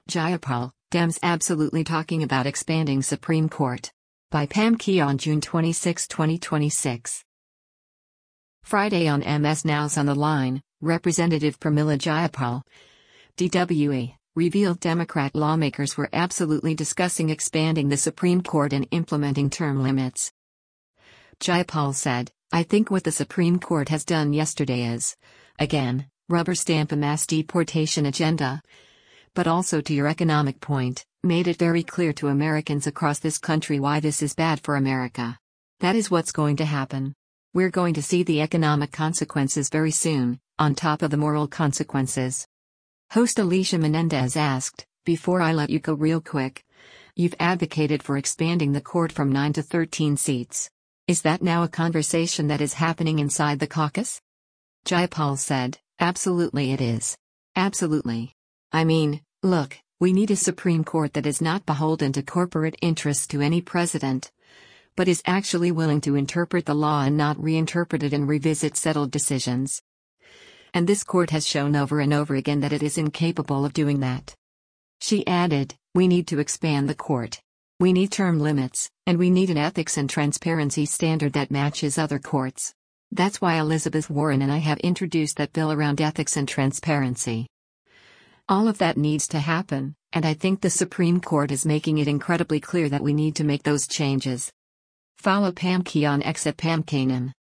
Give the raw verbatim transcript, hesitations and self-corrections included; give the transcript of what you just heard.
Jayapal, Dems absolutely talking about expanding Supreme Court. By Pam Key on June twenty-sixth, twenty twenty-six. Friday on M S Now's On the Line, Representative Pramila Jayapal, D W E, revealed Democrat lawmakers were absolutely discussing expanding the Supreme Court and implementing term limits. Jayapal said, "I think what the Supreme Court has done yesterday is, again, rubber stamp a mass deportation agenda. But also, to your economic point, made it very clear to Americans across this country why this is bad for America. That is what's going to happen. We're going to see the economic consequences very soon, on top of the moral consequences." Host Alicia Menendez asked, "Before I let you go real quick, you've advocated for expanding the court from nine to thirteen seats. Is that now a conversation that is happening inside the caucus?" Jayapal said, "Absolutely it is. Absolutely. I mean, look, we need a Supreme Court that is not beholden to corporate interests to any president, but is actually willing to interpret the law and not reinterpret it and revisit settled decisions. And this court has shown over and over again that it is incapable of doing that." She added, "We need to expand the court. We need term limits, and we need an ethics and transparency standard that matches other courts. That's why Elizabeth Warren and I have introduced that bill around ethics and transparency. All of that needs to happen, and I think the Supreme Court is making it incredibly clear that we need to make those changes." Follow Pam Key on X at Pam Kanan.